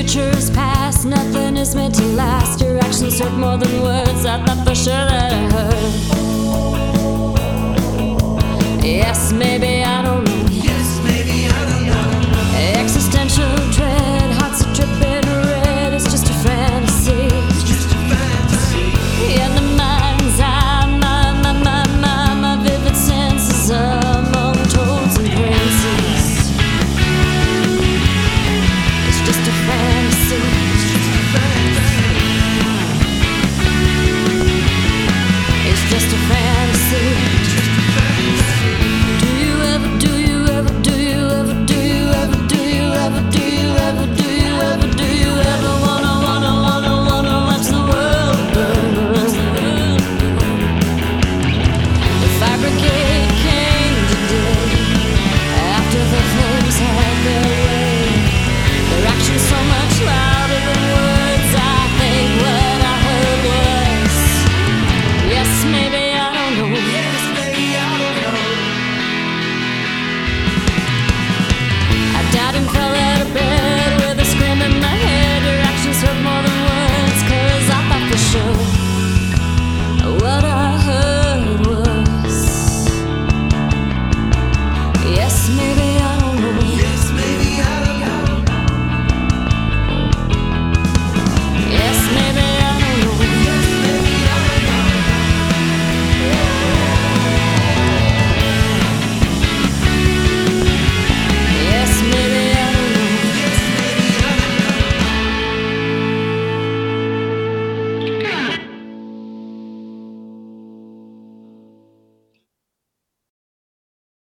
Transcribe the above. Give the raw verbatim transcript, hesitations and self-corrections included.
future is past, nothing is meant to last. Your actions hurt more than words, I thought for sure that I heard. Yes, maybe I don't know.